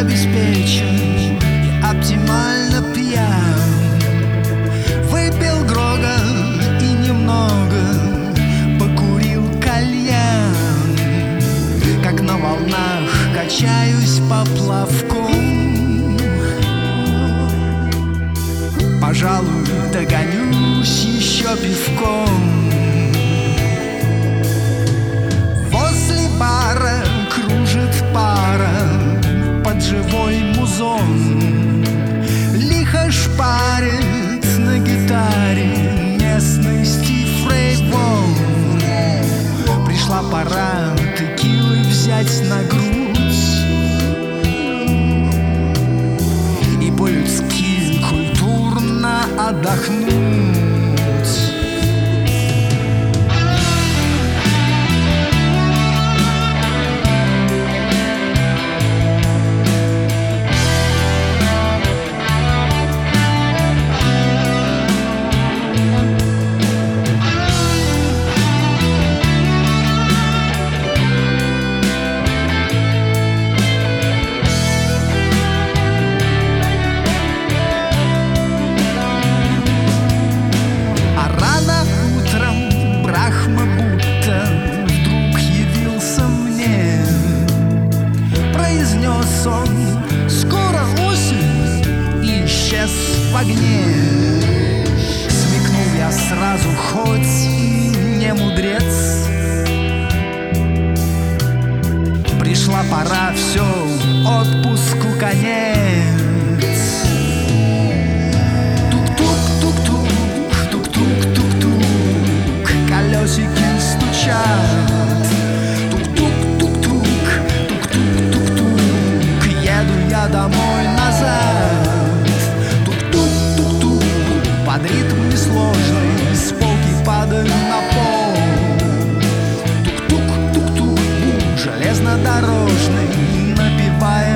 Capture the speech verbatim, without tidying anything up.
обеспечен и оптимально пьян. Выпил Грога и немного покурил кальян. Как на волнах качаюсь поплавком. Пожалуй, догонюсь еще пивком. Возле бара кружит пара под живой музон. Лихо шпарит на гитаре местный Стив Рэй Вон. Пришла пора текилы взять на грудь и по-людски культурно отдохнуть. Он, скоро осень, и исчез в огне. Смекнул я сразу, хоть и не мудрец. Пришла пора, все, отпуску конец. Тук-тук-тук-тук, тук-тук-тук-тук, колесики стучат. Я домой назад. Тук-тук-тук-тук, под ритм несложный, с полки падаю на пол. Тук-тук-тук-тук, железнодорожный напевает